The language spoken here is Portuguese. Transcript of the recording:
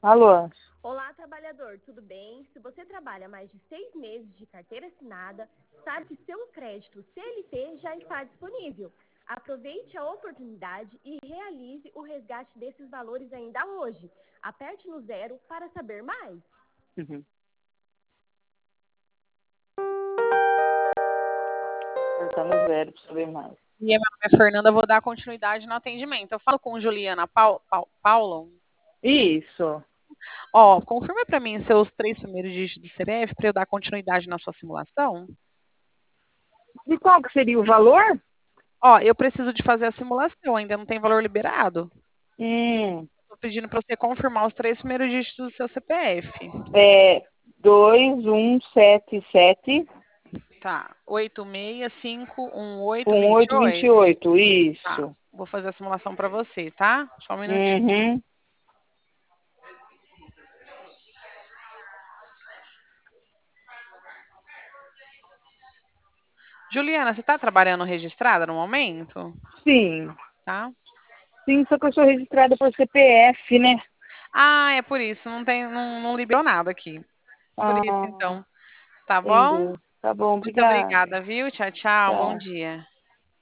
Alô? Olá, trabalhador, tudo bem? Se você trabalha mais de 6 meses de carteira assinada, sabe que seu crédito CLT já está disponível. Aproveite a oportunidade e realize o resgate desses valores ainda hoje. Aperte no 0 para saber mais. Uhum. Tá no 0 pra saber mais. E meu nome é Fernanda, vou dar continuidade no atendimento. Eu falo com Juliana Paula. Isso. Ó, confirma para mim seus 3 primeiros dígitos do CPF para eu dar continuidade na sua simulação. E qual que seria o valor? Ó, eu preciso de fazer a simulação, ainda não tem valor liberado. Hum, Estou pedindo para você confirmar os 3 primeiros dígitos do seu CPF. é 2177 Tá, 8651828. 1828, Tá, isso. vou fazer a simulação para você, tá? Só um minutinho. Uhum. Juliana, você está trabalhando registrada no momento? Sim. Tá? Sim, só que eu sou registrada por CPF, né? Ah, é por isso, não liberou nada aqui. Por isso, Ah, então. Tá bom? entendi. Tá bom, Muito obrigada. obrigada, viu? Tchau, tchau. Bom Tchau. dia.